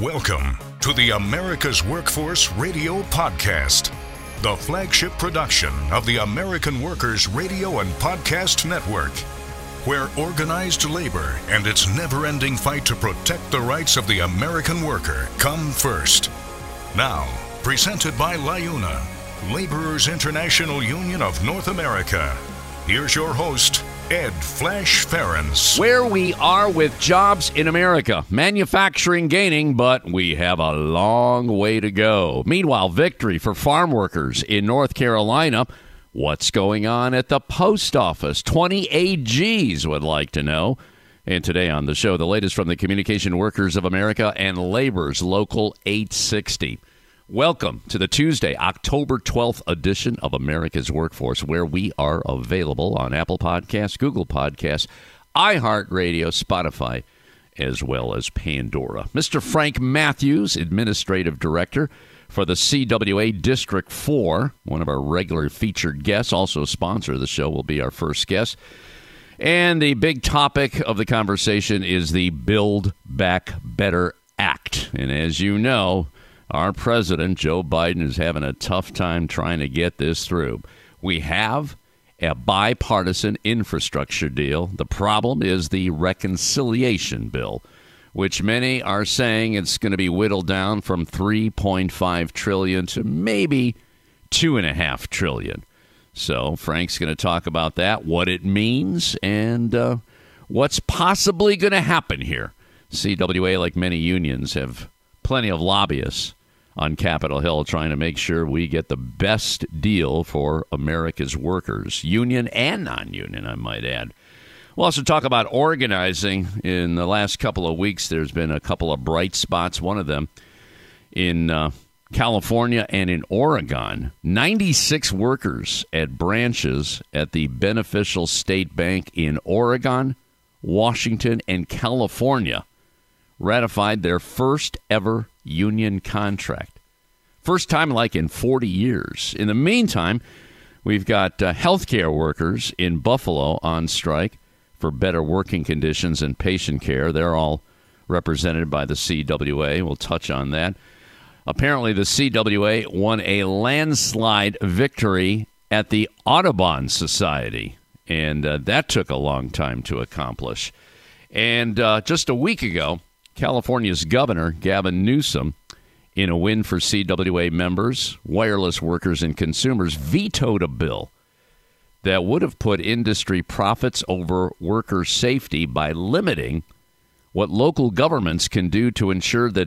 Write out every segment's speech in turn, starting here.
Welcome to the America's Workforce Radio Podcast, the flagship production of the American Workers Radio and Podcast Network, where organized labor and its never-ending fight to protect the rights of the American worker come first. Now, presented by LIUNA, Laborers International Union of North America. Here's your host, Ed Flash Ferens. Where we are with jobs in America. Manufacturing gaining, but we have a long way to go. Meanwhile, victory for farm workers in North Carolina. What's going on at the post office? 20 AGs would like to know. And today on the show, the latest from the Communication Workers of America and Labor's Local 860. Welcome to the Tuesday, October 12th edition of America's Workforce, where we are available on Apple Podcasts, Google Podcasts, iHeartRadio, Spotify, as well as Pandora. Mr. Frank Matthews, Administrative Director for the CWA District 4, one of our regular featured guests, also a sponsor of the show, will be our first guest. And the big topic of the conversation is the Build Back Better Act. And as you know, our president, Joe Biden, is having a tough time trying to get this through. We have a bipartisan infrastructure deal. The problem is the reconciliation bill, which many are saying it's going to be whittled down from $3.5 trillion to maybe $2.5 trillion. So Frank's going to talk about that, what it means, and what's possibly going to happen here. CWA, like many unions, have plenty of lobbyists on Capitol Hill trying to make sure we get the best deal for America's workers, union and non-union, I might add. We'll also talk about organizing. In the last couple of weeks, there's been a couple of bright spots, one of them in California and in Oregon. 96 workers at branches at the Beneficial State Bank in Oregon, Washington, and California ratified their first ever union contract. First time like in 40 years. In the meantime, we've got healthcare workers in Buffalo on strike for better working conditions and patient care. They're all represented by the CWA. We'll touch on that. Apparently, the CWA won a landslide victory at the Audubon Society, and that took a long time to accomplish. And just a week ago, California's Governor, Gavin Newsom, in a win for CWA members, wireless workers, and consumers, vetoed a bill that would have put industry profits over worker safety by limiting what local governments can do to ensure that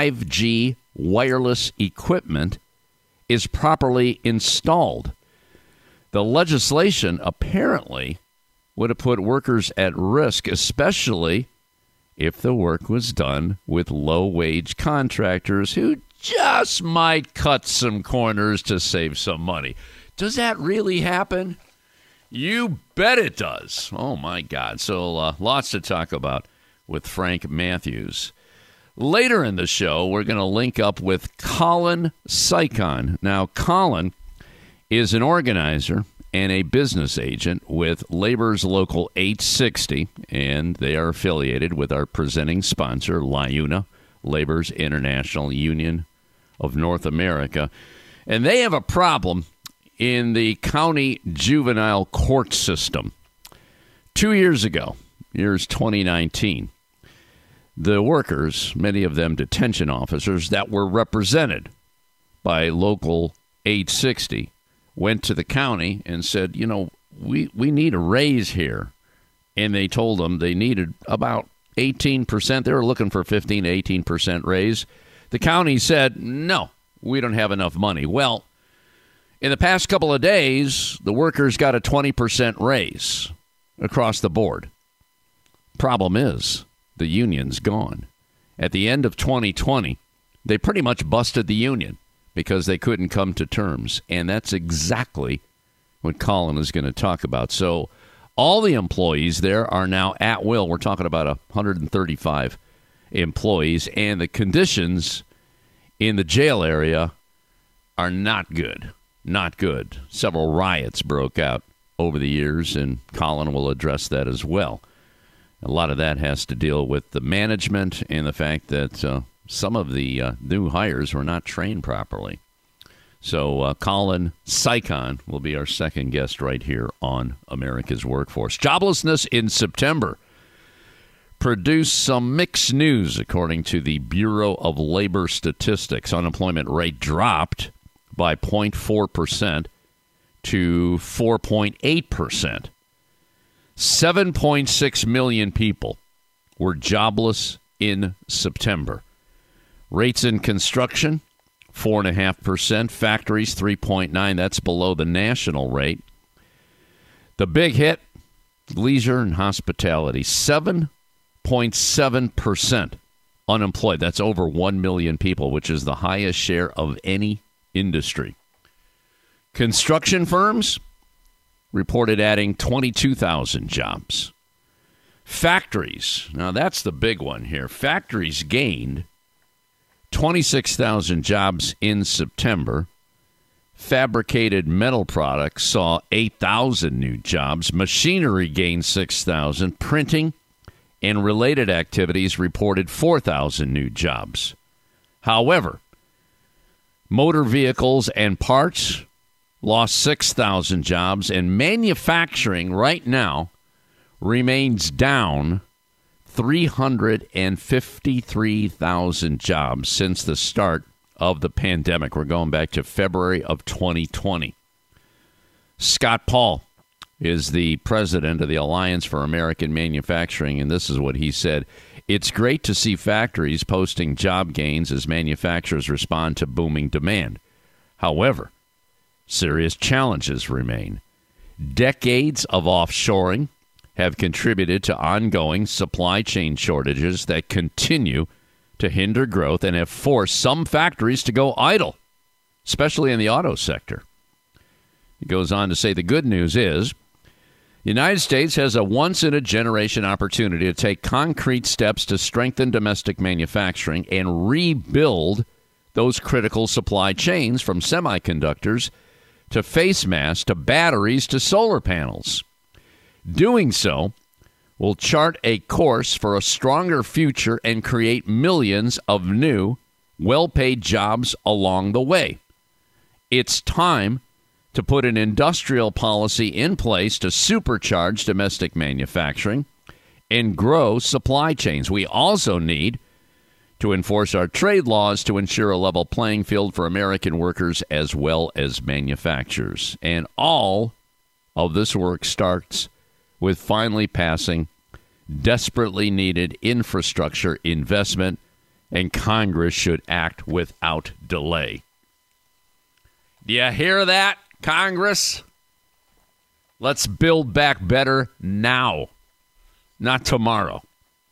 5G wireless equipment is properly installed. The legislation apparently would have put workers at risk, especially if the work was done with low-wage contractors who just might cut some corners to save some money. Does that really happen? You bet it does. Oh, my God. So lots to talk about with Frank Matthews. Later in the show, we're going to link up with Colin Sycon. Now, Colin is an organizer and a business agent with Labor's Local 860, and they are affiliated with our presenting sponsor, LIUNA, Labor's International Union of North America. And they have a problem in the county juvenile court system. 2 years ago, year's 2019, the workers, many of them detention officers that were represented by Local 860, went to the county and said, you know, we need a raise here. And they told them they needed about 18%. They were looking for 15 to 18% raise. The county said, no, we don't have enough money. Well, in the past couple of days, the workers got a 20% raise across the board. Problem is, the union's gone. At the end of 2020, they pretty much busted the union because they couldn't come to terms. And that's exactly what Colin is going to talk about. So all the employees there are now at will. We're talking about 135 employees. And the conditions in the jail area are not good. Not good. Several riots broke out over the years, and Colin will address that as well. A lot of that has to deal with the management and the fact that some of the new hires were not trained properly. So Colin Sycon will be our second guest right here on America's Workforce. Joblessness in September produced some mixed news, according to the Bureau of Labor Statistics. Unemployment rate dropped by 0.4% to 4.8%. 7.6 million people were jobless in September. Rates in construction, 4.5%. Factories, 3.9%. That's below the national rate. The big hit, leisure and hospitality, 7.7% unemployed. That's over 1 million people, which is the highest share of any industry. Construction firms reported adding 22,000 jobs. Factories, now that's the big one here. Factories gained 26,000 jobs in September. Fabricated metal products saw 8,000 new jobs. Machinery gained 6,000. Printing and related activities reported 4,000 new jobs. However, motor vehicles and parts lost 6,000 jobs, and manufacturing right now remains down 353,000 jobs since the start of the pandemic. We're going back to February of 2020. Scott Paul is the president of the Alliance for American Manufacturing, and this is what he said. It's great to see factories posting job gains as manufacturers respond to booming demand. However, serious challenges remain. Decades of offshoring have contributed to ongoing supply chain shortages that continue to hinder growth and have forced some factories to go idle, especially in the auto sector. He goes on to say the good news is the United States has a once-in-a-generation opportunity to take concrete steps to strengthen domestic manufacturing and rebuild those critical supply chains from semiconductors to face masks to batteries to solar panels. Doing so will chart a course for a stronger future and create millions of new, well-paid jobs along the way. It's time to put an industrial policy in place to supercharge domestic manufacturing and grow supply chains. We also need to enforce our trade laws to ensure a level playing field for American workers as well as manufacturers. And all of this work starts with finally passing desperately needed infrastructure investment, and Congress should act without delay. Do you hear that, Congress? Let's build back better now, not tomorrow.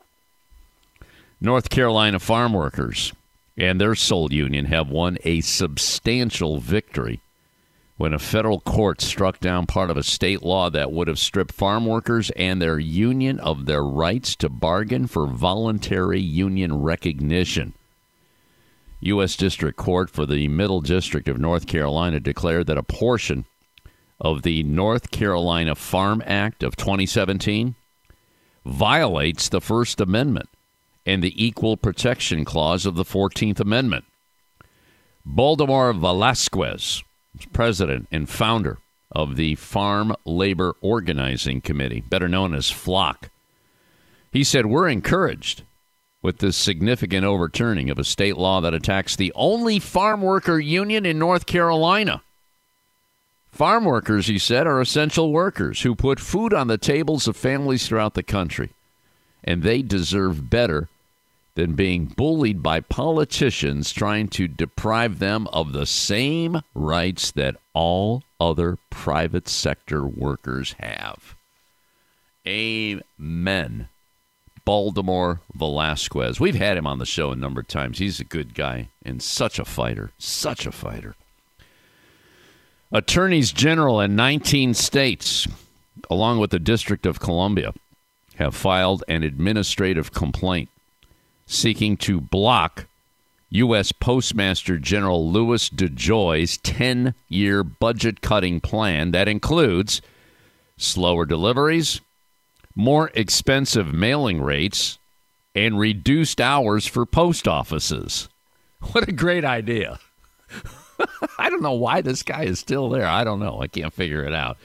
North Carolina farm workers and their sole union have won a substantial victory when a federal court struck down part of a state law that would have stripped farm workers and their union of their rights to bargain for voluntary union recognition. U.S. District Court for the Middle District of North Carolina declared that a portion of the North Carolina Farm Act of 2017 violates the First Amendment and the Equal Protection Clause of the 14th Amendment. Baldemar Velasquez, president and founder of the Farm Labor Organizing Committee, better known as FLOC. He said, "We're encouraged with this significant overturning of a state law that attacks the only farm worker union in North Carolina. Farm workers," he said, "are essential workers who put food on the tables of families throughout the country, and they deserve better than being bullied by politicians trying to deprive them of the same rights that all other private sector workers have." Amen. Baldemar Velasquez. We've had him on the show a number of times. He's a good guy and such a fighter. Such a fighter. Attorneys general in 19 states, along with the District of Columbia, have filed an administrative complaint seeking to block U.S. Postmaster General Louis DeJoy's 10-year budget-cutting plan that includes slower deliveries, more expensive mailing rates, and reduced hours for post offices. What a great idea. I don't know why this guy is still there. I don't know. I can't figure it out.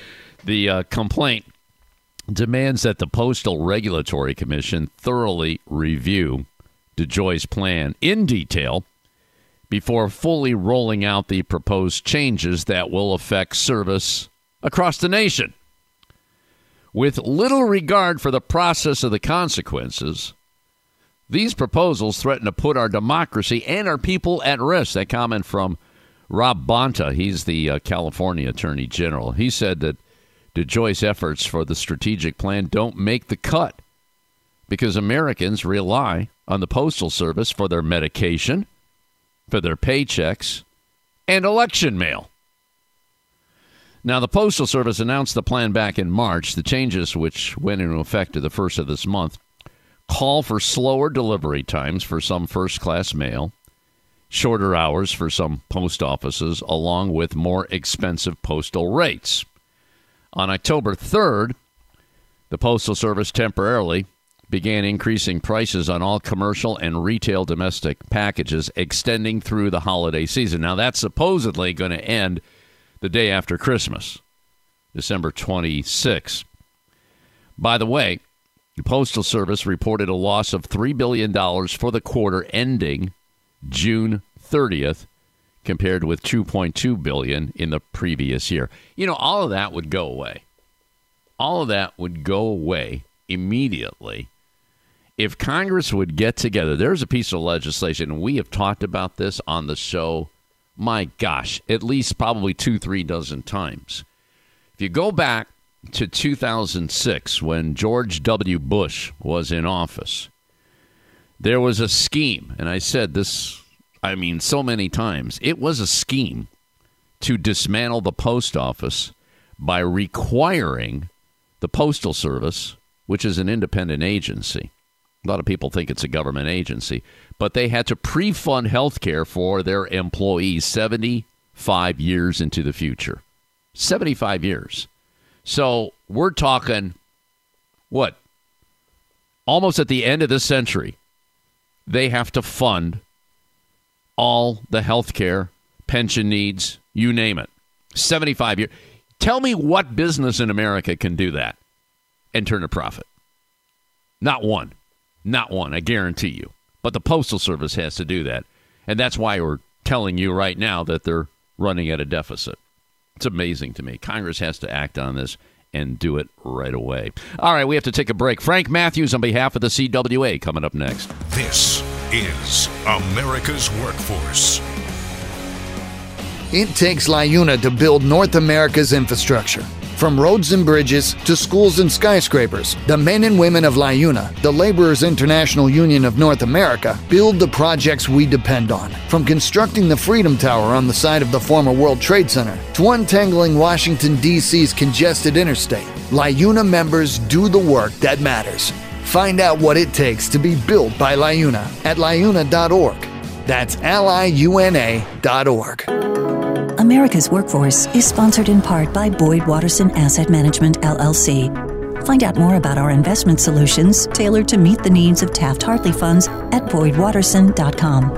The complaint demands that the Postal Regulatory Commission thoroughly review DeJoy's plan in detail before fully rolling out the proposed changes that will affect service across the nation. With little regard for the process of the consequences, these proposals threaten to put our democracy and our people at risk. That comment from Rob Bonta. He's the California Attorney General. He said that DeJoy's efforts for the strategic plan don't make the cut because Americans rely on the Postal Service for their medication, for their paychecks, and election mail. Now, the Postal Service announced the plan back in March. The changes, which went into effect to the first of this month, call for slower delivery times for some first-class mail, shorter hours for some post offices, along with more expensive postal rates. On October 3rd, the Postal Service temporarily began increasing prices on all commercial and retail domestic packages extending through the holiday season. Now, that's supposedly going to end the day after Christmas, December 26th. By the way, the Postal Service reported a loss of $3 billion for the quarter ending June 30th, compared with $2.2 billion in the previous year. You know, all of that would go away. All of that would go away immediately if Congress would get together. There's a piece of legislation, and we have talked about this on the show, my gosh, at least probably 2-3 dozen times. If you go back to 2006, when George W. Bush was in office, there was a scheme, and I said this, so many times. It was a scheme to dismantle the post office by requiring the Postal Service, which is an independent agency. A lot of people think it's a government agency, but they had to pre-fund health care for their employees 75 years into the future. 75 years. So we're talking, almost at the end of this century, they have to fund all the health care, pension needs, you name it. 75 years. Tell me what business in America can do that and turn a profit. Not one. Not one, I guarantee you. But the Postal Service has to do that. And that's why we're telling you right now that they're running at a deficit. It's amazing to me. Congress has to act on this and do it right away. All right, we have to take a break. Frank Matthews on behalf of the CWA coming up next. This is America's Workforce. It takes LiUNA to build North America's infrastructure. From roads and bridges to schools and skyscrapers, the men and women of LiUNA, the Laborers International Union of North America, build the projects we depend on. From constructing the Freedom Tower on the site of the former World Trade Center to untangling Washington, D.C.'s congested interstate, LiUNA members do the work that matters. Find out what it takes to be built by LiUNA at liuna.org. That's liuna.org. America's Workforce is sponsored in part by Boyd Watterson Asset Management, LLC. Find out more about our investment solutions tailored to meet the needs of Taft-Hartley funds at boydwatterson.com.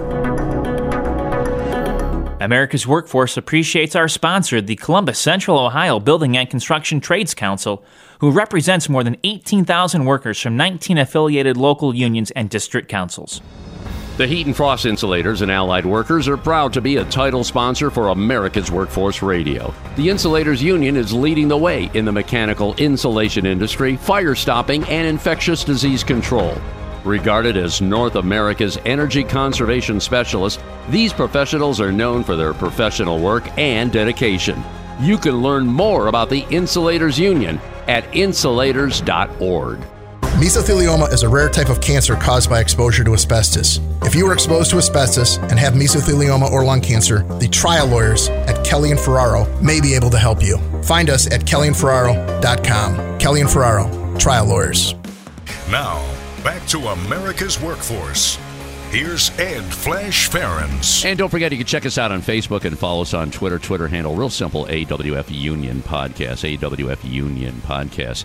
America's Workforce appreciates our sponsor, the Columbus Central Ohio Building and Construction Trades Council, who represents more than 18,000 workers from 19 affiliated local unions and district councils. The Heat and Frost Insulators and Allied Workers are proud to be a title sponsor for America's Workforce Radio. The Insulators Union is leading the way in the mechanical insulation industry, fire stopping, and infectious disease control. Regarded as North America's energy conservation specialists, these professionals are known for their professional work and dedication. You can learn more about the Insulators Union at insulators.org. Mesothelioma is a rare type of cancer caused by exposure to asbestos. If you are exposed to asbestos and have mesothelioma or lung cancer, the trial lawyers at Kelly & Ferraro may be able to help you. Find us at kellyandferraro.com. Kelly & Ferraro, trial lawyers. Now, back to America's Workforce. Here's Ed Flash Ferens. And don't forget, you can check us out on Facebook and follow us on Twitter. Twitter handle, real simple, AWF Union Podcast. AWF Union Podcast.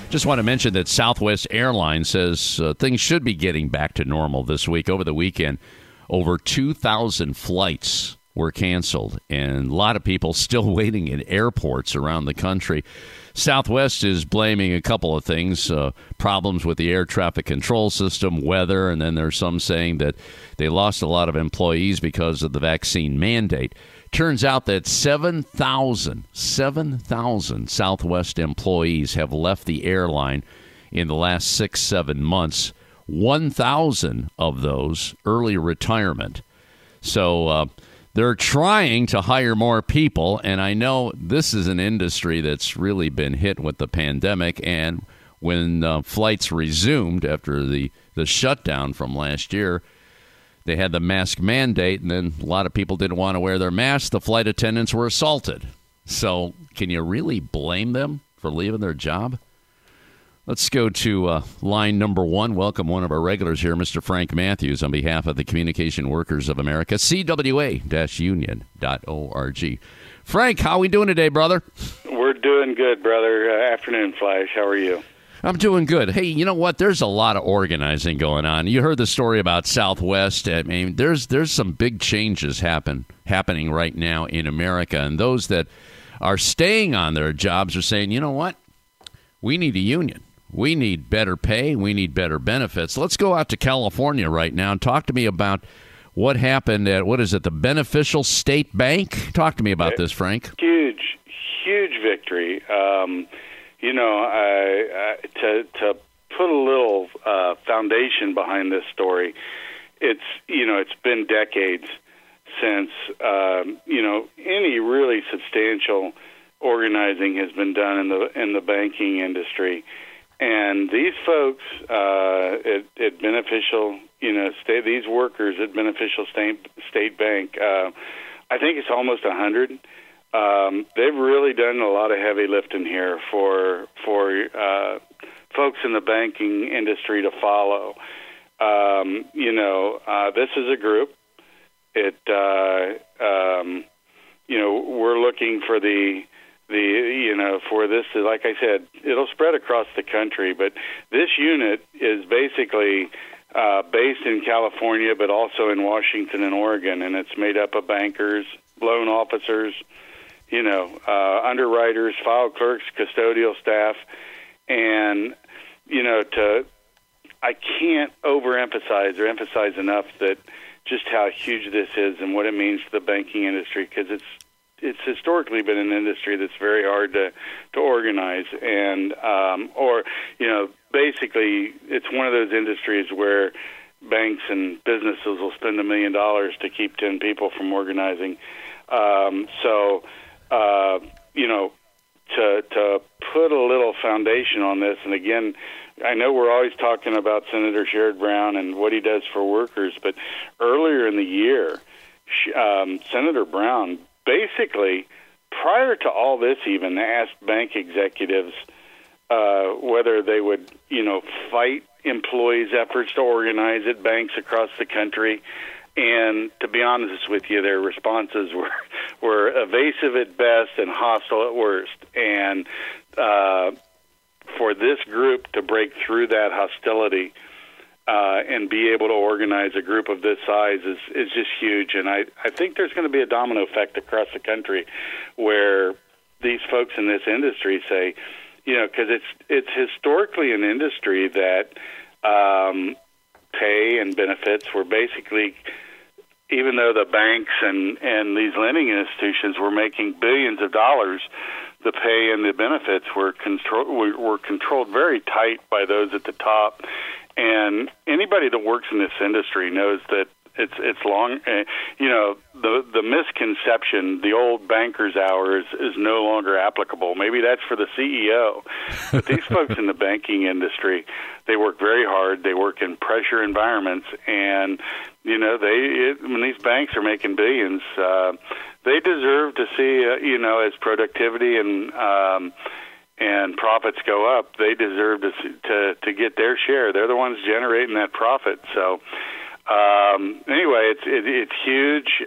Just want to mention that Southwest Airlines says things should be getting back to normal this week. Over the weekend, over 2,000 flights were canceled, and a lot of people still waiting in airports around the country. Southwest is blaming a couple of things, problems with the air traffic control system, weather, and then there's some saying that they lost a lot of employees because of the vaccine mandate. Turns out that 7,000 Southwest employees have left the airline in the last 6-7 months. 1,000 of those early retirement. So they're trying to hire more people, and I know this is an industry that's really been hit with the pandemic, and when flights resumed after the shutdown from last year, they had the mask mandate, and then a lot of people didn't want to wear their masks. The flight attendants were assaulted. So can you really blame them for leaving their job? Let's go to line number one. Welcome one of our regulars here, Mr. Frank Matthews, on behalf of the Communication Workers of America, CWA-union.org. Frank, how are we doing today, brother? We're doing good, brother. Afternoon, Flash. How are you? I'm doing good. Hey, you know what? There's a lot of organizing going on. You heard the story about Southwest. I mean, there's some big changes happening right now in America, and those that are staying on their jobs are saying, you know what? We need a union. We need better pay. We need better benefits. Let's go out to California right now and talk to me about what happened at, the Beneficial State Bank? Talk to me about this, Frank. Huge victory. To put a little foundation behind this story, it's been decades since any really substantial organizing has been done in the banking industry, and these folks at Beneficial, these workers at Beneficial State Bank, I think it's almost 100. They've really done a lot of heavy lifting here for folks in the banking industry to follow. This is a group. We're looking for for this, like I said, it'll spread across the country, but this unit is basically based in California, but also in Washington and Oregon, and it's made up of bankers, loan officers, underwriters, file clerks, custodial staff, and I can't overemphasize or emphasize enough that just how huge this is and what it means to the banking industry, because it's historically been an industry that's very hard to organize, and basically it's one of those industries where banks and businesses will spend $1 million to keep 10 people from organizing. To put a little foundation on this, and again, I know we're always talking about Senator Sherrod Brown and what he does for workers, but earlier in the year, Senator Brown basically, prior to all this even, asked bank executives whether they would, fight employees' efforts to organize at banks across the country. And to be honest with you, their responses were evasive at best and hostile at worst. And for this group to break through that hostility and be able to organize a group of this size is just huge. And I think there's going to be a domino effect across the country where these folks in this industry say, because it's historically an industry that pay and benefits were basically, even though the banks and these lending institutions were making billions of dollars, the pay and the benefits were controlled very tight by those at the top. And anybody that works in this industry knows that it's long. The misconception, the old banker's hour is no longer applicable. Maybe that's for the CEO, but these folks in the banking industry, they work very hard. They work in pressure environments, and when these banks are making billions, they deserve to see as productivity and profits go up, they deserve to get their share. They're the ones generating that profit. So anyway, it's huge.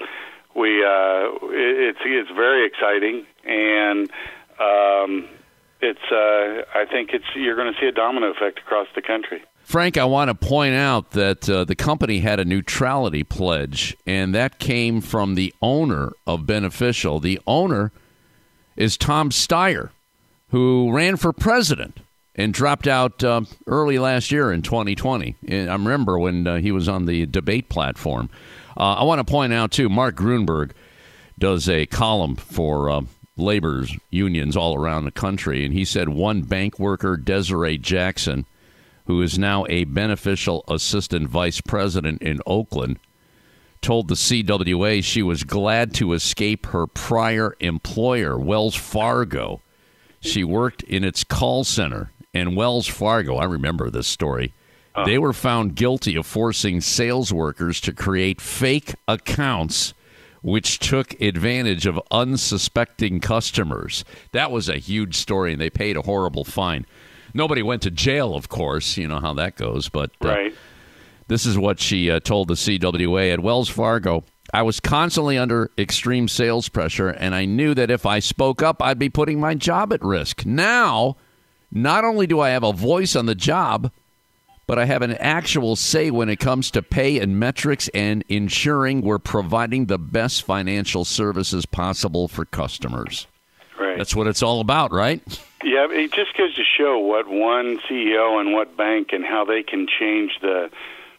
It's very exciting, and I think you're going to see a domino effect across the country. Frank, I want to point out that the company had a neutrality pledge, and that came from the owner of Beneficial. The owner is Tom Steyer, who ran for president and dropped out early last year in 2020. I remember when he was on the debate platform. I want to point out, too, Mark Grunberg does a column for labor unions all around the country, and he said one bank worker, Desiree Jackson, who is now a Beneficial assistant vice president in Oakland, told the CWA she was glad to escape her prior employer, Wells Fargo. She worked in its call center, and Wells Fargo, I remember this story, they were found guilty of forcing sales workers to create fake accounts which took advantage of unsuspecting customers. That was a huge story, and they paid a horrible fine. Nobody went to jail, of course. You know how that goes. But right. This is what she told the CWA. At Wells Fargo, I was constantly under extreme sales pressure, and I knew that if I spoke up, I'd be putting my job at risk. Now, not only do I have a voice on the job, but I have an actual say when it comes to pay and metrics and ensuring we're providing the best financial services possible for customers. Right. That's what it's all about, right? Yeah, it just goes to show what one CEO and what bank and how they can change the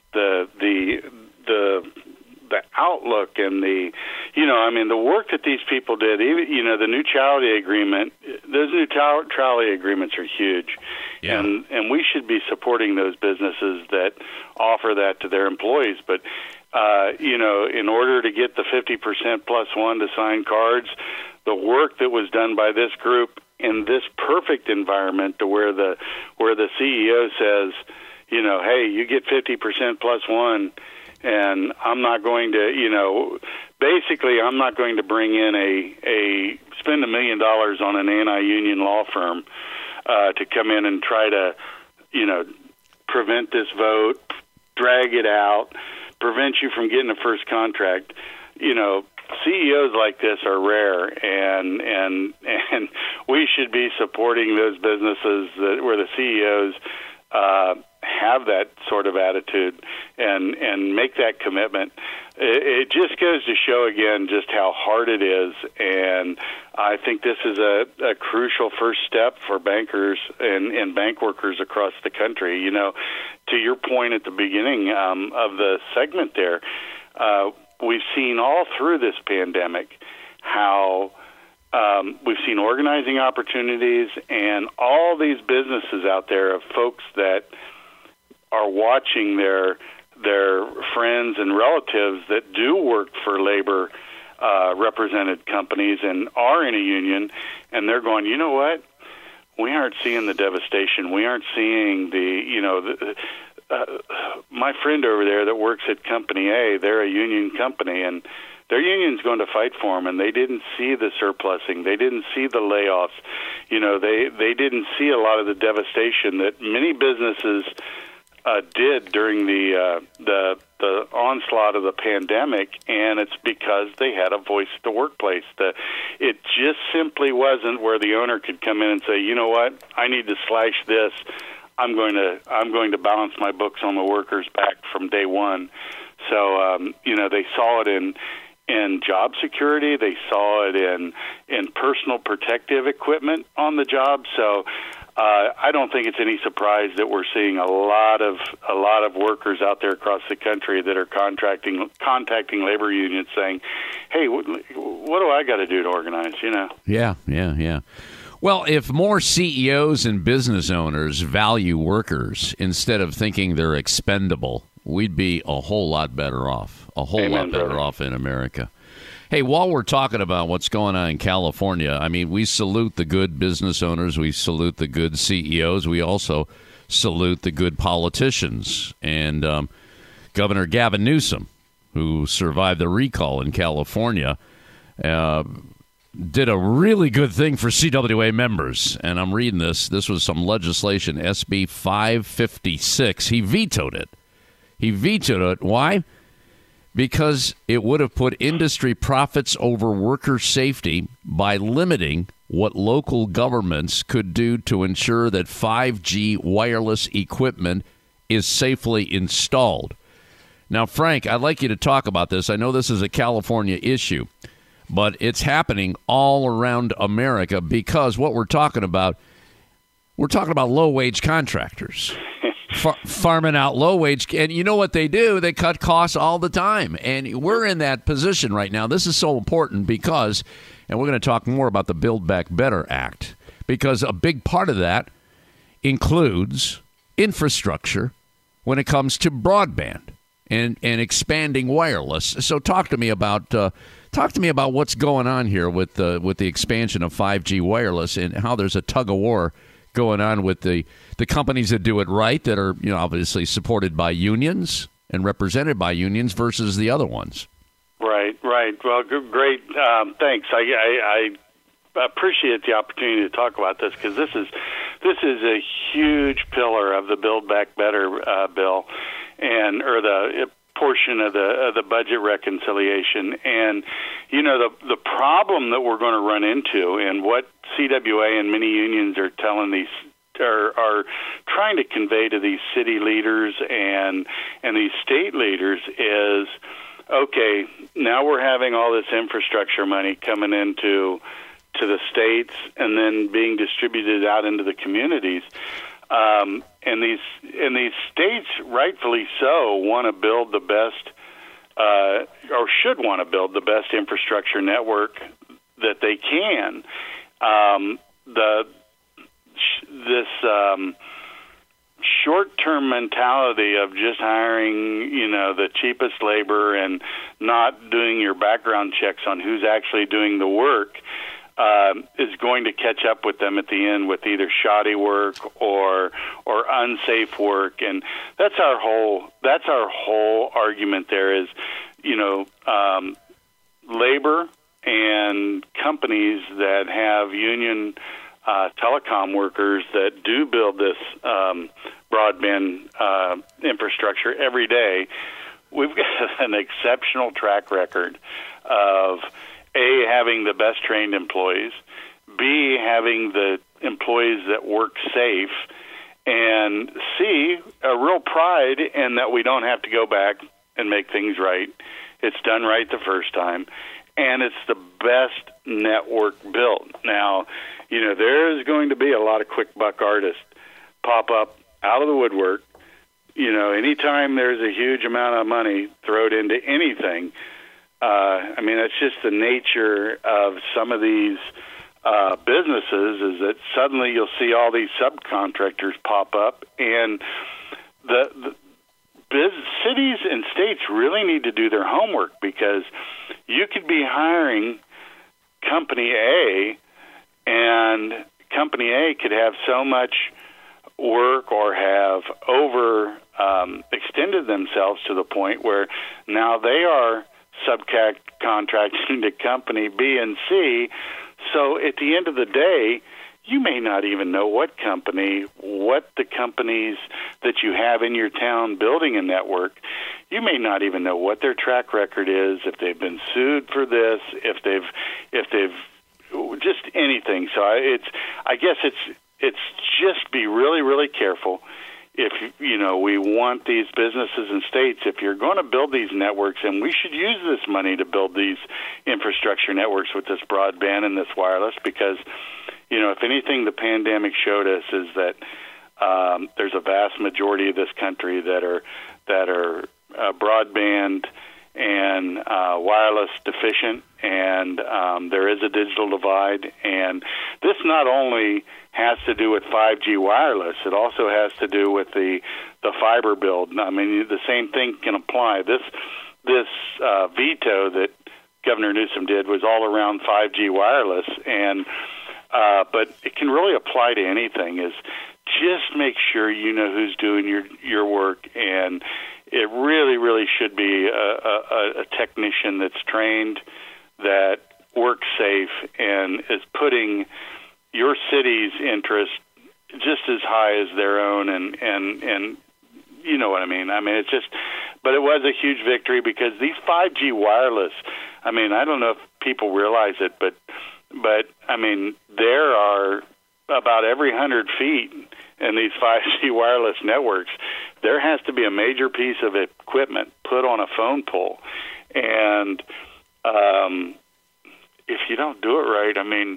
outlook and the work that these people did. Even, the neutrality agreement. Those neutrality agreements are huge, and we should be supporting those businesses that offer that to their employees. But in order to get the 50% plus one to sign cards, the work that was done by this group in this perfect environment to where the CEO says, hey, you get 50% plus one, and I'm not going to, basically I'm not going to bring in spend $1 million on an anti-union law firm to come in and try to, prevent this vote, drag it out, prevent you from getting a first contract. CEOs like this are rare, and we should be supporting those businesses where the CEOs have that sort of attitude and make that commitment. It just goes to show again just how hard it is, and I think this is a crucial first step for bankers and bank workers across the country. To your point at the beginning of the segment there, we've seen all through this pandemic how we've seen organizing opportunities and all these businesses out there of folks that are watching their friends and relatives that do work for labor represented companies and are in a union, and they're going, you know what? We aren't seeing the devastation. We aren't seeing my friend over there that works at Company A, they're a union company, and their union's going to fight for them, and they didn't see the surplusing. They didn't see the layoffs. They didn't see a lot of the devastation that many businesses did during the onslaught of the pandemic, and it's because they had a voice at the workplace. It just simply wasn't where the owner could come in and say, you know what, I need to slash this. I'm going to balance my books on the workers back from day one. So they saw it in job security. They saw it in personal protective equipment on the job. So I don't think it's any surprise that we're seeing a lot of workers out there across the country that are contacting labor unions saying, "Hey, what do I got to do to organize?" Yeah. Well, if more CEOs and business owners value workers instead of thinking they're expendable, we'd be a whole lot better off. Off in America. Hey, while we're talking about what's going on in California, I mean, we salute the good business owners. We salute the good CEOs. We also salute the good politicians. And Governor Gavin Newsom, who survived the recall in California, did a really good thing for CWA members. And I'm reading this. This was some legislation, SB 556. He vetoed it. Why? Because it would have put industry profits over worker safety by limiting what local governments could do to ensure that 5G wireless equipment is safely installed. Now, Frank, I'd like you to talk about this. I know this is a California issue, but it's happening all around America because what we're talking about low-wage contractors farming out low-wage. And you know what they do? They cut costs all the time. And we're in that position right now. This is so important because, and we're going to talk more about the Build Back Better Act, because a big part of that includes infrastructure when it comes to broadband and expanding wireless. So talk to me about what's going on here with the expansion of 5G wireless and how there's a tug of war going on with the companies that do it right, that are obviously supported by unions and represented by unions, versus the other ones. Right. Well, great. Thanks. I appreciate the opportunity to talk about this because this is a huge pillar of the Build Back Better bill, or the portion of the budget reconciliation. And the problem that we're going to run into, and what CWA and many unions are telling these are trying to convey to these city leaders and these state leaders is, okay, now we're having all this infrastructure money coming into the states and then being distributed out into the communities. And these states, rightfully so, want to build the best, or should want to build the best infrastructure network that they can. This short-term mentality of just hiring, the cheapest labor and not doing your background checks on who's actually doing the work is going to catch up with them at the end with either shoddy work or unsafe work, and that's our whole argument. There is, labor and companies that have union telecom workers that do build this broadband infrastructure every day. We've got an exceptional track record of A, having the best trained employees, B, having the employees that work safe, and C, a real pride in that we don't have to go back and make things right. It's done right the first time, and it's the best network built. Now, there is going to be a lot of quick buck artists pop up out of the woodwork. Anytime there's a huge amount of money thrown into anything, that's just the nature of some of these businesses, is that suddenly you'll see all these subcontractors pop up, and the cities and states really need to do their homework, because you could be hiring Company A, and Company A could have so much work or have extended themselves to the point where now they are subcontracting to Company B and C. So at the end of the day, you may not even know what the companies that you have in your town building a network, you may not even know what their track record is, if they've been sued for this, if they've just anything. So I guess it's just be really, really careful. If we want these businesses and states, if you're going to build these networks, and we should use this money to build these infrastructure networks with this broadband and this wireless, because if anything the pandemic showed us is that there's a vast majority of this country that are broadband and wireless deficient, and there is a digital divide. And this not only has to do with 5G wireless, it also has to do with the fiber build. I mean, the same thing can apply. This veto that Governor Newsom did was all around 5G wireless, and but it can really apply to anything. Is just make sure you know who's doing your work, and it really, really should be a technician that's trained, that works safe, and is putting your city's interest just as high as their own, and you know what I mean. I mean, it's just, but it was a huge victory, because these 5G wireless, I mean, I don't know if people realize it, but But, I mean, there are about every 100 feet in these 5G wireless networks, there has to be a major piece of equipment put on a phone pole. And if you don't do it right, I mean,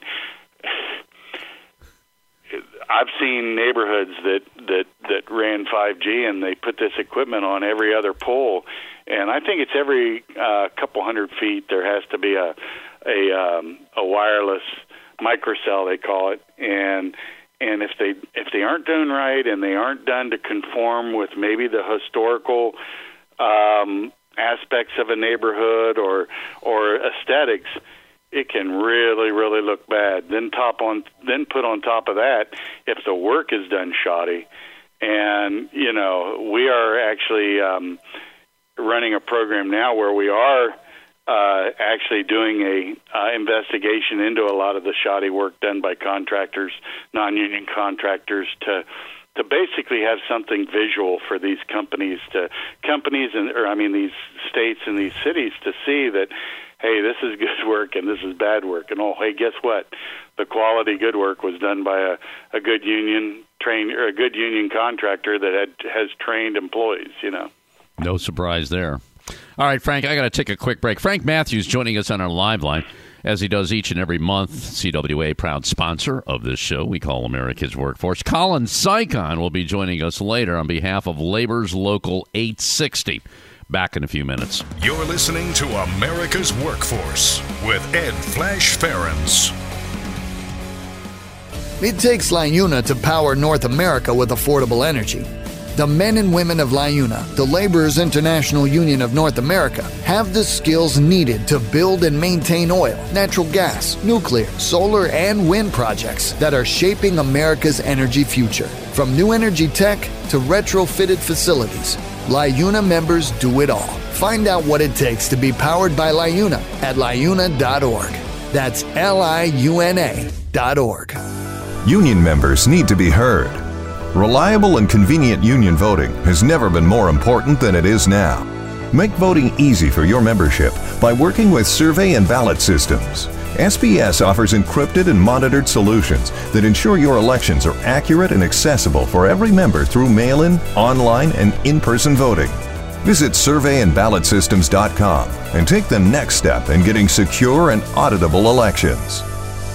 I've seen neighborhoods that ran 5G and they put this equipment on every other pole, and I think it's every couple hundred feet there has to be a wireless microcell, they call it, and if they aren't done right and they aren't done to conform with maybe the historical aspects of a neighborhood or aesthetics, it can really, really look bad. Then put on top of that, if the work is done shoddy, and we are actually running a program now where we are actually doing a investigation into a lot of the shoddy work done by contractors, non-union contractors, to basically have something visual for these companies these states and these cities to see that, hey, this is good work and this is bad work. And, oh, hey, guess what? The quality good work was done by a good union contractor that has trained employees, No surprise there. All right, Frank, I got to take a quick break. Frank Matthews joining us on our live line, as he does each and every month. CWA, proud sponsor of this show we call America's Workforce. Colin Sycon will be joining us later on behalf of Labor's Local 860. Back in a few minutes. You're listening to America's Workforce with Ed Flash Ferens. It takes LiUNA to power North America with affordable energy. The men and women of LiUNA, the Laborers International Union of North America, have the skills needed to build and maintain oil, natural gas, nuclear, solar, and wind projects that are shaping America's energy future. From new energy tech to retrofitted facilities, LiUNA members do it all. Find out what it takes to be powered by LiUNA at liuna.org. That's LIUNA.org. Union members need to be heard. Reliable and convenient union voting has never been more important than it is now. Make voting easy for your membership by working with survey and ballot systems. SPS offers encrypted and monitored solutions that ensure your elections are accurate and accessible for every member through mail-in, online, and in-person voting. Visit surveyandballotsystems.com and take the next step in getting secure and auditable elections.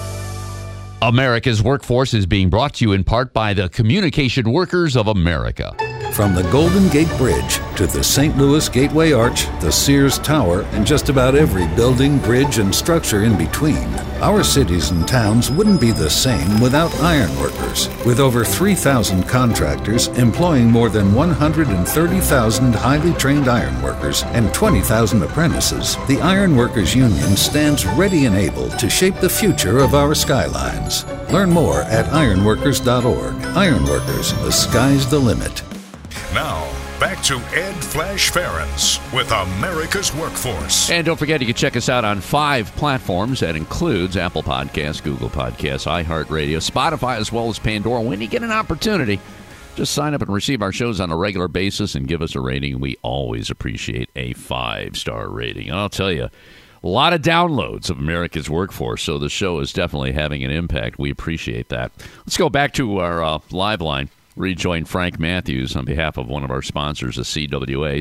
America's Workforce is being brought to you in part by the Communication Workers of America. From the Golden Gate Bridge to the St. Louis Gateway Arch, the Sears Tower, and just about every building, bridge, and structure in between, our cities and towns wouldn't be the same without ironworkers. With over 3,000 contractors employing more than 130,000 highly trained ironworkers and 20,000 apprentices, the Ironworkers Union stands ready and able to shape the future of our skylines. Learn more at ironworkers.org. Ironworkers, the sky's the limit. Now, back to Ed Flash Ferens with America's Workforce. And don't forget, you can check us out on 5 platforms. That includes Apple Podcasts, Google Podcasts, iHeartRadio, Spotify, as well as Pandora. When you get an opportunity, just sign up and receive our shows on a regular basis and give us a rating. We always appreciate a 5-star rating. And I'll tell you, a lot of downloads of America's Workforce, so the show is definitely having an impact. We appreciate that. Let's go back to our live line. Rejoin Frank Matthews on behalf of one of our sponsors, the CWA,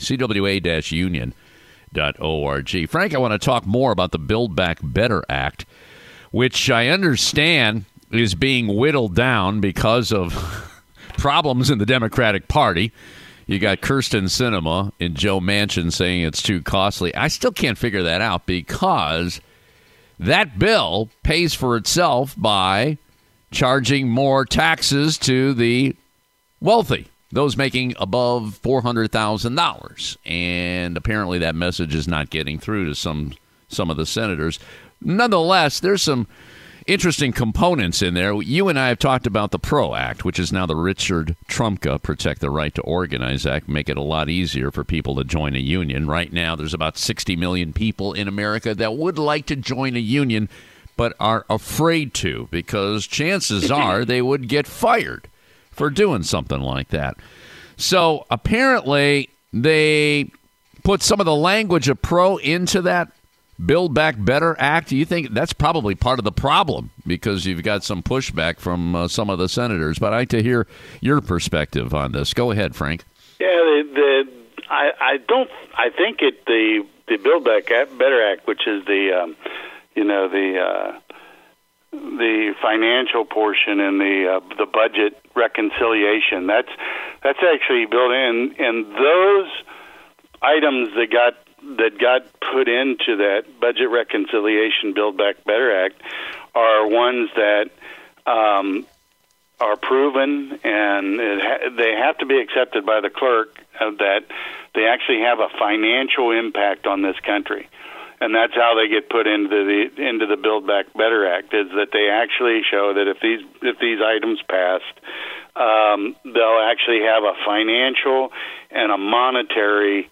CWA-union.org. Frank, I want to talk more about the Build Back Better Act, which I understand is being whittled down because of problems in the Democratic Party. You got Kyrsten Sinema and Joe Manchin saying it's too costly. I still can't figure that out because that bill pays for itself by charging more taxes to the wealthy, those making above $400,000. And apparently that message is not getting through to some of the senators. Nonetheless, there's some interesting components in there. You and I have talked about the PRO Act, which is now the Richard Trumka Protect the Right to Organize Act, make it a lot easier for people to join a union. Right now, there's about 60 million people in America that would like to join a union but are afraid to because chances are they would get fired for doing something like that. So apparently they put some of the language of PRO into that Build Back Better Act, do you think that's probably part of the problem because you've got some pushback from some of the senators? But I'd like to hear your perspective on this. Go ahead, Frank. Yeah, I think the Build Back Better Act, which is the financial portion and the budget reconciliation, that's actually built in, and those items that got put into that budget reconciliation Build Back Better Act are ones that are proven, and they have to be accepted by the clerk that they actually have a financial impact on this country. And that's how they get put into the Build Back Better Act, is that they actually show that if these items passed, they'll actually have a financial and a monetary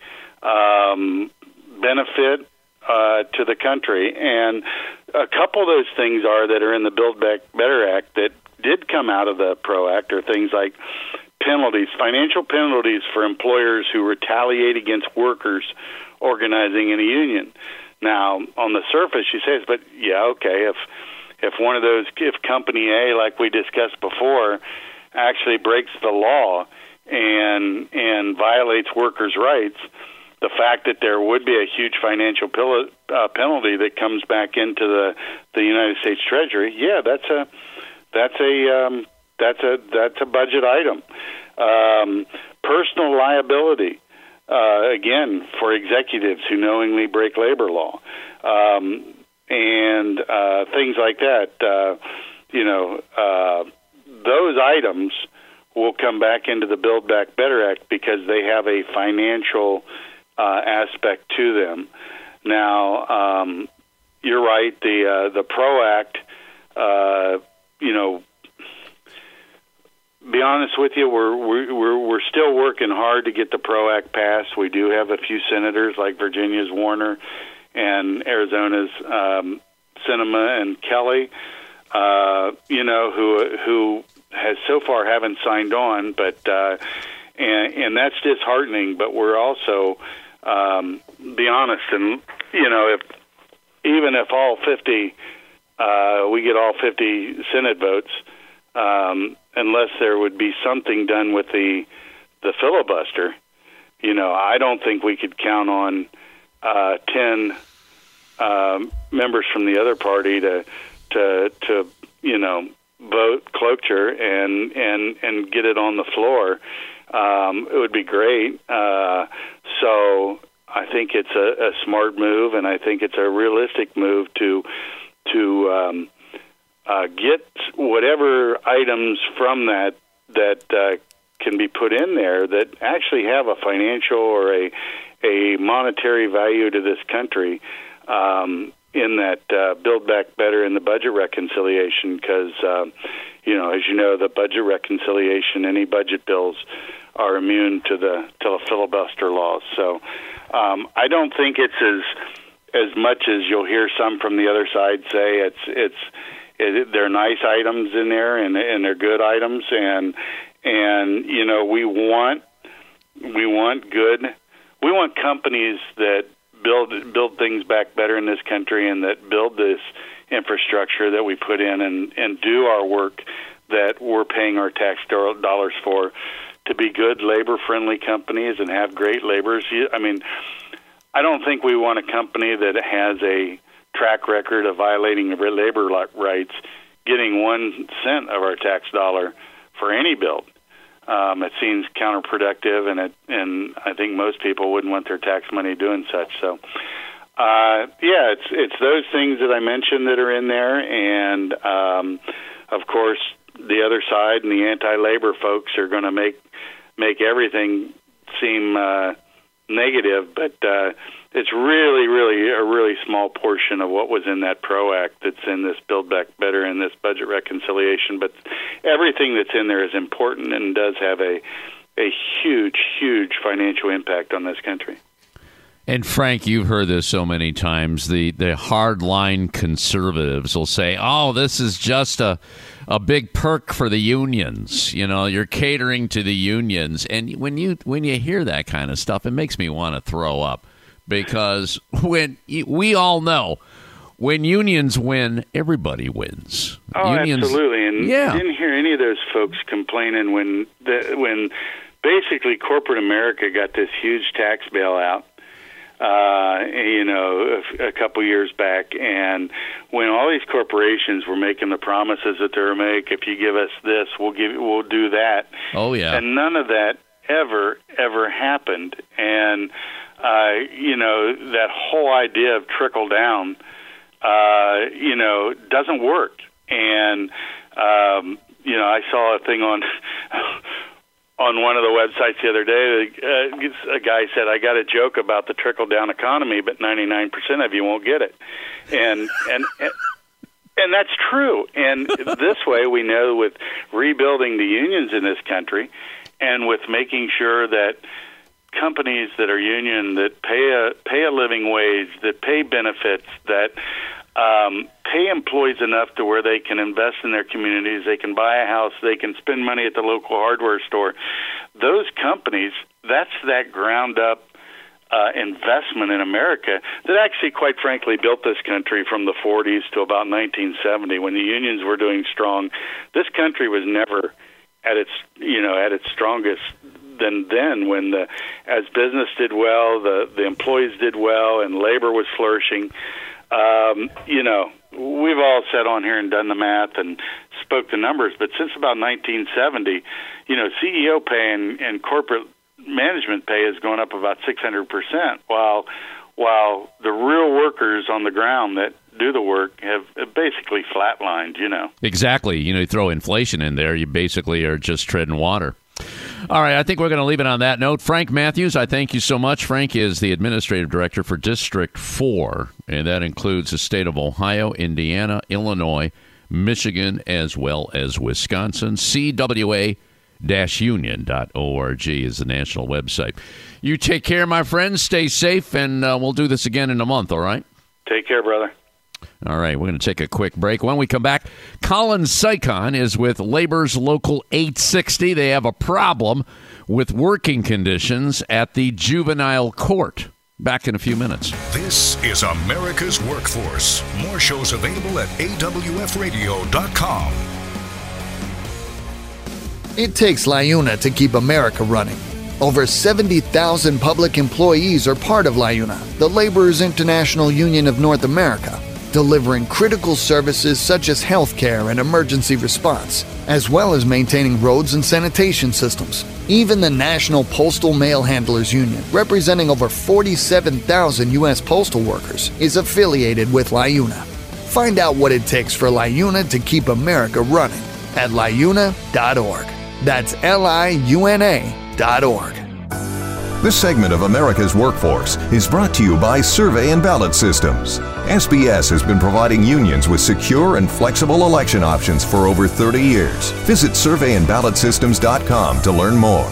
benefit to the country. And a couple of those things that are in the Build Back Better Act that did come out of the PRO Act are things like penalties, financial penalties for employers who retaliate against workers organizing in a union. Now, on the surface, she says, but yeah, okay, if one of those, if Company A, like we discussed before, actually breaks the law and violates workers' rights, the fact that there would be a huge financial penalty that comes back into the United States Treasury, yeah, that's a budget item. Personal liability. Again, for executives who knowingly break labor law, and things like that, those items will come back into the Build Back Better Act because they have a financial aspect to them. Now, you're right. The PRO Act, be honest with you, we're still working hard to get the PRO Act passed. We do have a few senators like Virginia's Warner and Arizona's Sinema and Kelly, who has so far haven't signed on, but and that's disheartening. But we're also be honest, and if all 50 we get all 50 Senate votes. Unless there would be something done with the filibuster, I don't think we could count on 10 members from the other party to vote cloture and get it on the floor. It would be great. So I think it's a smart move, and I think it's a realistic move to get whatever items from that can be put in there that actually have a financial or a monetary value to this country in that Build Back Better in the budget reconciliation, because as you know, the budget reconciliation, any budget bills are immune to the filibuster laws. So I don't think it's as much as you'll hear some from the other side say. They're nice items in there, and they're good items, and we want companies that build things back better in this country, and that build this infrastructure that we put in and do our work that we're paying our tax dollars for, to be good labor-friendly companies and have great laborers. I mean, I don't think we want a company that has a track record of violating labor rights getting 1 cent of our tax dollar for any build. It seems counterproductive, and I think most people wouldn't want their tax money doing such. So, it's those things that I mentioned that are in there, and of course, the other side and the anti-labor folks are going to make everything seem negative, but it's really, really a really small portion of what was in that PRO Act that's in this Build Back Better in this budget reconciliation. But everything that's in there is important and does have a huge, huge financial impact on this country. And Frank, you've heard this so many times. The hardline conservatives will say, "Oh, this is just a big perk for the unions. You're catering to the unions." And when you hear that kind of stuff, it makes me want to throw up, because we all know when unions win, everybody wins. Oh, unions, absolutely. And yeah. didn't hear any of those folks complaining when basically corporate America got this huge tax bailout, a couple years back, and when all these corporations were making the promises that they were making, if you give us this, we'll do that. Oh yeah. And none of that ever happened. And that whole idea of trickle down, doesn't work. And I saw a thing on one of the websites the other day. A guy said, "I got a joke about the trickle down economy, but 99% of you won't get it," and that's true. And this way, we know with rebuilding the unions in this country, and with making sure that companies that are union, that pay a living wage, that pay benefits, that pay employees enough to where they can invest in their communities, they can buy a house, they can spend money at the local hardware store. Those companies, that's that ground-up investment in America that actually, quite frankly, built this country from the 40s to about 1970 when the unions were doing strong. This country was never at its strongest than then, when as business did well, the employees did well, and labor was flourishing. We've all sat on here and done the math and spoke the numbers, but since about 1970, CEO pay and corporate management pay has gone up about 600%, while the real workers on the ground that do the work have basically flatlined, Exactly. You throw inflation in there, you basically are just treading water. All right, I think we're going to leave it on that note. Frank Matthews, I thank you so much. Frank is the Administrative Director for District 4, and that includes the state of Ohio, Indiana, Illinois, Michigan, as well as Wisconsin. CWA-union.org is the national website. You take care, my friends. Stay safe, and we'll do this again in a month, all right? Take care, brother. All right, we're going to take a quick break. When we come back, Colin Saikon is with Labor's Local 860. They have a problem with working conditions at the juvenile court. Back in a few minutes. This is America's Workforce. More shows available at awfradio.com. It takes LIUNA to keep America running. Over 70,000 public employees are part of LIUNA, the Laborers International Union of North America, delivering critical services such as healthcare and emergency response, as well as maintaining roads and sanitation systems. Even the National Postal Mail Handlers Union, representing over 47,000 U.S. postal workers, is affiliated with LIUNA. Find out what it takes for LIUNA to keep America running at LIUNA.org. That's LIUNA.org. This segment of America's Workforce is brought to you by Survey and Ballot Systems. SBS has been providing unions with secure and flexible election options for over 30 years. Visit surveyandballotsystems.com to learn more.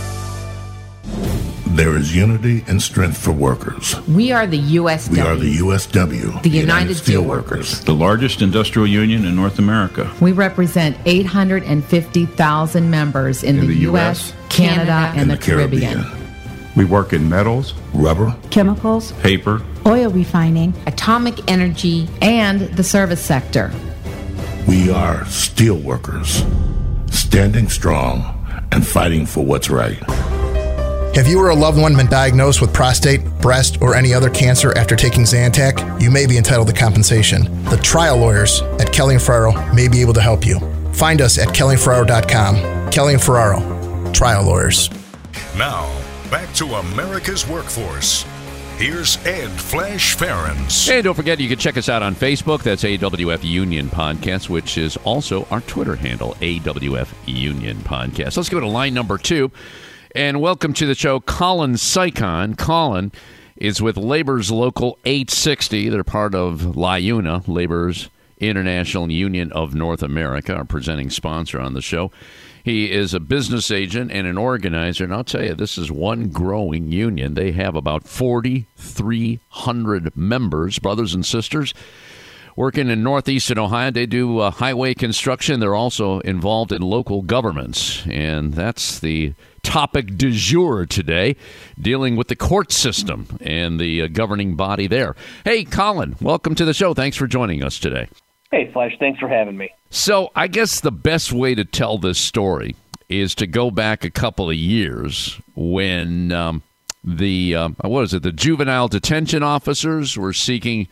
There is unity and strength for workers. We are the USW. We are the USW. The United Steelworkers. The largest industrial union in North America. We represent 850,000 members in the U.S., Canada, and the Caribbean. We work in metals, rubber, chemicals, paper, oil refining, atomic energy, and the service sector. We are steelworkers, standing strong and fighting for what's right. Have you or a loved one been diagnosed with prostate, breast, or any other cancer after taking Zantac? You may be entitled to compensation. The trial lawyers at Kelly & Ferraro may be able to help you. Find us at kellyandferraro.com. Kelly & Ferraro, trial lawyers. Now, back to America's Workforce. Here's Ed Flash Ferens. Hey, don't forget, you can check us out on Facebook. That's AWF Union Podcast, which is also our Twitter handle, AWF Union Podcast. Let's go to line number 2. And welcome to the show, Colin Saikon. Colin is with Labor's Local 860. They're part of LIUNA, Labor's International Union of North America, our presenting sponsor on the show. He is a business agent and an organizer, and I'll tell you, this is one growing union. They have about 4,300 members, brothers and sisters, working in northeastern Ohio. They do highway construction. They're also involved in local governments, and that's the topic du jour today, dealing with the court system and the governing body there. Hey, Colin, welcome to the show. Thanks for joining us today. Hey, Flash, thanks for having me. So I guess the best way to tell this story is to go back a couple of years when the juvenile detention officers were seeking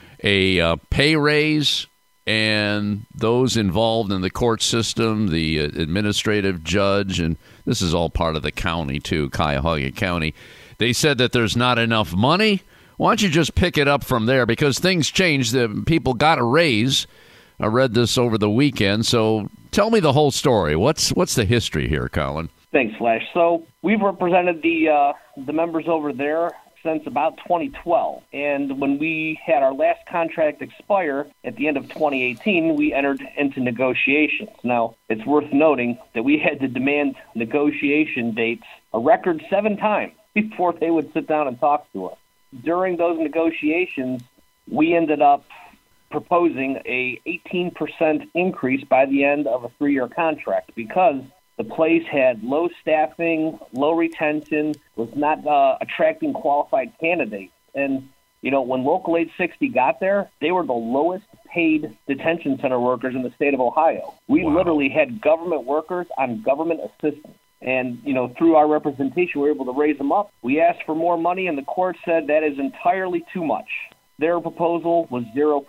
a pay raise, and those involved in the court system, the administrative judge, and this is all part of the county too, Cuyahoga County, they said that there's not enough money. Why don't you just pick it up from there? Because things changed. The people got a raise. I read this over the weekend. So tell me the whole story. What's the history here, Colin? Thanks, Flash. So we've represented the members over there since about 2012. And when we had our last contract expire at the end of 2018, we entered into negotiations. Now, it's worth noting that we had to demand negotiation dates a record 7 times before they would sit down and talk to us. During those negotiations, we ended up proposing a 18% increase by the end of a 3-year contract because the place had low staffing, low retention, was not attracting qualified candidates. And, when Local 860 got there, they were the lowest paid detention center workers in the state of Ohio. We literally had government workers on government assistance. And, through our representation, we were able to raise them up. We asked for more money, and the court said that is entirely too much. Their proposal was 0%.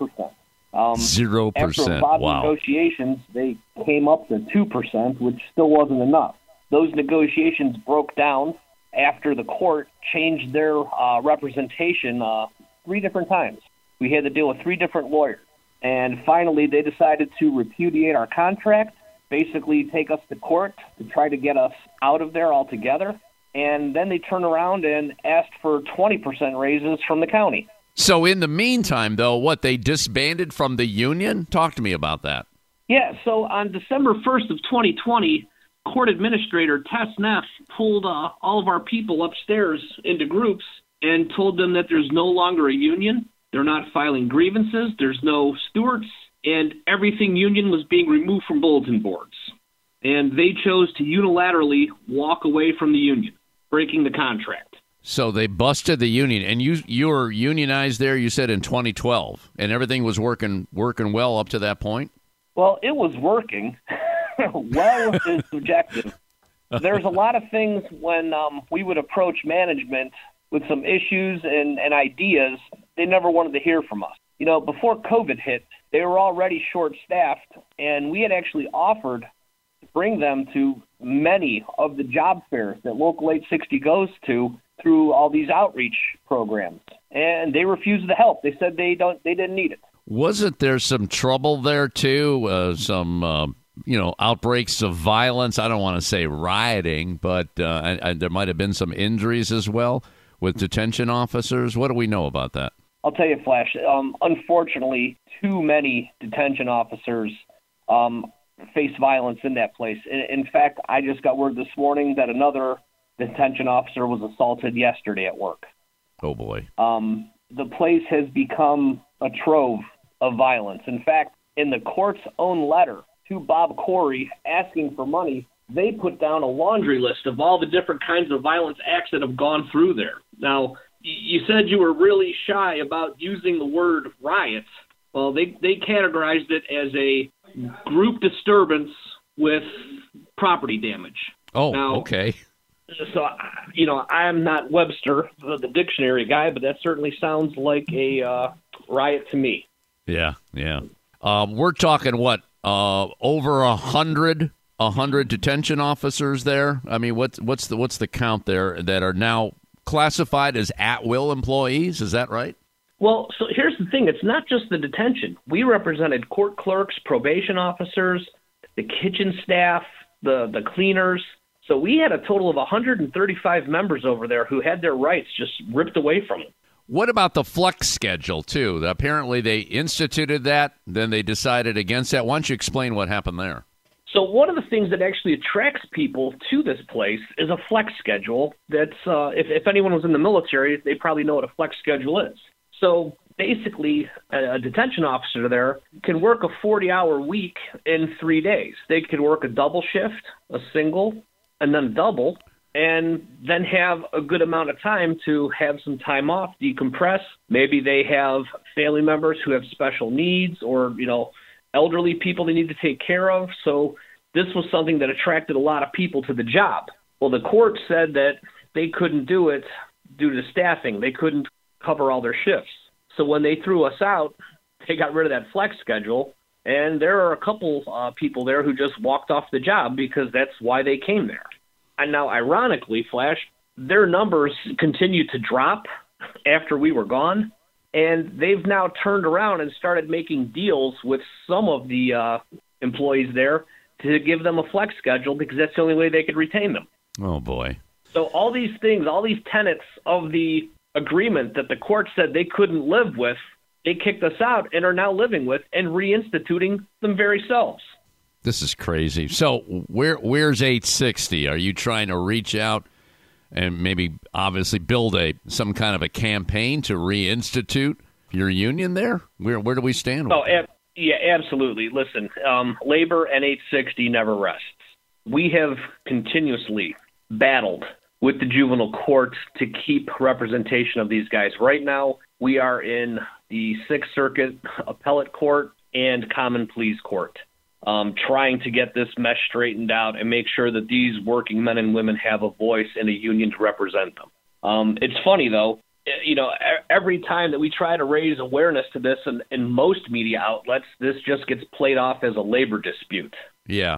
0%. After a lot of negotiations, they came up to 2%, which still wasn't enough. Those negotiations broke down after the court changed their representation 3 different times. We had to deal with 3 different lawyers. And finally, they decided to repudiate our contract, basically take us to court to try to get us out of there altogether. And then they turned around and asked for 20% raises from the county. So in the meantime, though, they disbanded from the union? Talk to me about that. Yeah, so on December 1st of 2020, court administrator Tess Neff pulled all of our people upstairs into groups and told them that there's no longer a union. They're not filing grievances. There's no stewards. And everything union was being removed from bulletin boards. And they chose to unilaterally walk away from the union, breaking the contract. So they busted the union. And you were unionized there, you said, in 2012. And everything was working well up to that point? Well, it was working. Well is subjective. There's a lot of things when we would approach management with some issues and ideas, they never wanted to hear from us. Before COVID hit, they were already short-staffed, and we had actually offered to bring them to many of the job fairs that Local 860 goes to through all these outreach programs, and they refused to help. They said they didn't need it. Wasn't there some trouble there too? Some outbreaks of violence? I don't want to say rioting, but there might have been some injuries as well with detention officers. What do we know about that? I'll tell you, Flash, unfortunately, too many detention officers face violence in that place. In fact, I just got word this morning that another detention officer was assaulted yesterday at work. Oh, boy. The place has become a trove of violence. In fact, in the court's own letter to Bob Corey asking for money, they put down a laundry list of all the different kinds of violence acts that have gone through there. Now, you said you were really shy about using the word riots. Well, they categorized it as a group disturbance with property damage. Oh, now, okay. So, I'm not Webster, the dictionary guy, but that certainly sounds like a riot to me. Yeah. We're talking over 100 detention officers there. I mean, what's the count there that are now classified as at-will employees? Is that right? Well, so here's the thing. It's not just the detention. We represented court clerks, probation officers, the kitchen staff, the cleaners. So we had a total of 135 members over there who had their rights just ripped away from them. What about the flex schedule, too? Apparently they instituted that, then they decided against that. Why don't you explain what happened there? So one of the things that actually attracts people to this place is a flex schedule. That's if anyone was in the military, they probably know what a flex schedule is. So basically, a detention officer there can work a 40-hour week in 3 days. They could work a double shift, a single, and then a double. and then have a good amount of time to have some time off, decompress. Maybe they have family members who have special needs or, elderly people they need to take care of. So this was something that attracted a lot of people to the job. Well, the court said that they couldn't do it due to staffing. They couldn't cover all their shifts. So when they threw us out, they got rid of that flex schedule. And there are a couple people there who just walked off the job because that's why they came there. And now, ironically, Flash, their numbers continued to drop after we were gone, and they've now turned around and started making deals with some of the employees there to give them a flex schedule because that's the only way they could retain them. Oh, boy. So all these things, all these tenets of the agreement that the court said they couldn't live with, they kicked us out and are now living with and reinstituting them very selves. This is crazy. So where's 860? Are you trying to reach out and maybe obviously build some kind of a campaign to reinstitute your union there? Where do we stand? Oh, yeah, absolutely. Listen, labor and 860 never rests. We have continuously battled with the juvenile court to keep representation of these guys. Right now, we are in the Sixth Circuit Appellate Court and Common Pleas Court. Trying to get this mesh straightened out and make sure that these working men and women have a voice in a union to represent them. It's funny, though, every time that we try to raise awareness to this in most media outlets, this just gets played off as a labor dispute. Yeah.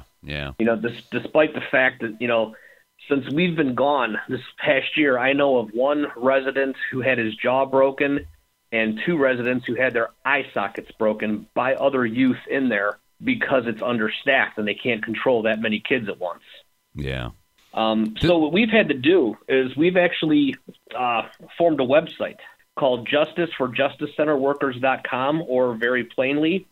Despite the fact that, since we've been gone this past year, I know of one resident who had his jaw broken and 2 residents who had their eye sockets broken by other youth in there, because it's understaffed and they can't control that many kids at once. Yeah. So what we've had to do is we've actually formed a website called justiceforjusticecenterworkers.com, or very plainly,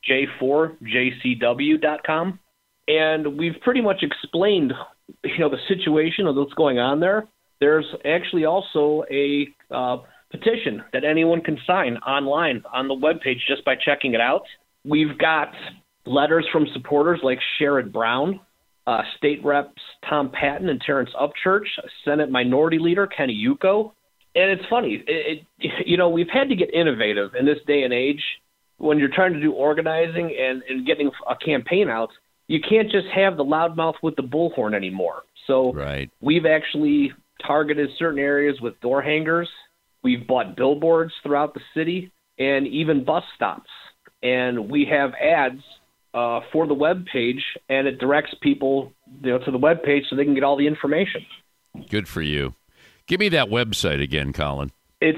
J4JCW.com. And we've pretty much explained, the situation of what's going on there. There's actually also a petition that anyone can sign online on the webpage just by checking it out. We've got letters from supporters like Sherrod Brown, State Reps Tom Patton and Terrence Upchurch, Senate Minority Leader Kenny Yuko. And it's funny, we've had to get innovative in this day and age. When you're trying to do organizing and getting a campaign out, you can't just have the loudmouth with the bullhorn anymore. So We've actually targeted certain areas with door hangers. We've bought billboards throughout the city and even bus stops. And we have ads for the web page, and it directs people to the web page so they can get all the information. Good for you. Give me that website again, Colin. It's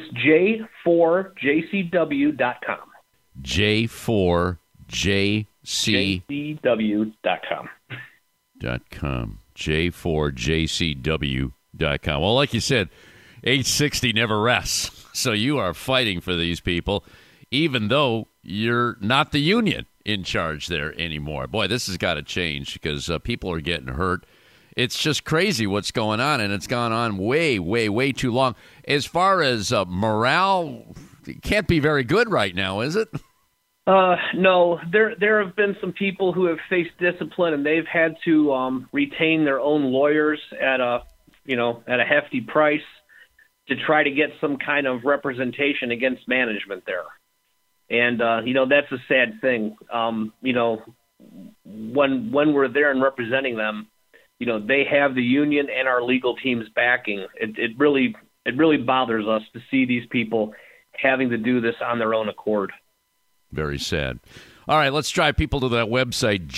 J4JCW.com. J4JCW.com. J4JCW.com. Well, like you said, 860 never rests. So you are fighting for these people, even though you're not the union in charge there anymore. Boy, this has got to change because people are getting hurt. It's just crazy what's going on, and it's gone on way, way, way too long. As far as morale, it can't be very good right now, is it? No. There have been some people who have faced discipline, and they've had to retain their own lawyers at a hefty price to try to get some kind of representation against management there. And, that's a sad thing. When we're there and representing them, they have the union and our legal team's backing. It really bothers us to see these people having to do this on their own accord. Very sad. All right, let's drive people to that website,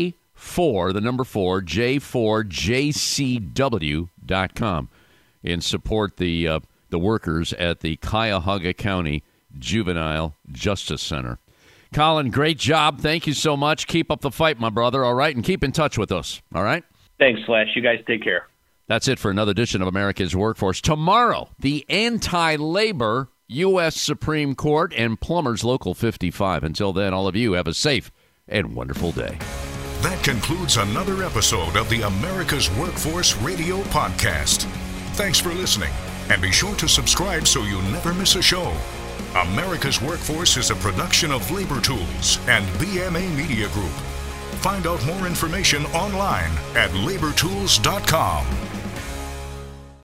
J4JCW.com, and support the workers at the Cuyahoga County Juvenile Justice Center. Colin, great job. Thank you so much. Keep up the fight, my brother, all right? And keep in touch with us, all right? Thanks, Flash. You guys take care. That's it for another edition of America's Workforce. Tomorrow, the anti-labor U.S. Supreme Court and Plumbers Local 55. Until then, all of you have a safe and wonderful day. That concludes another episode of the America's Workforce Radio Podcast. Thanks for listening, and be sure to subscribe so you never miss a show. America's Workforce is a production of Labor Tools and BMA Media Group. Find out more information online at labortools.com.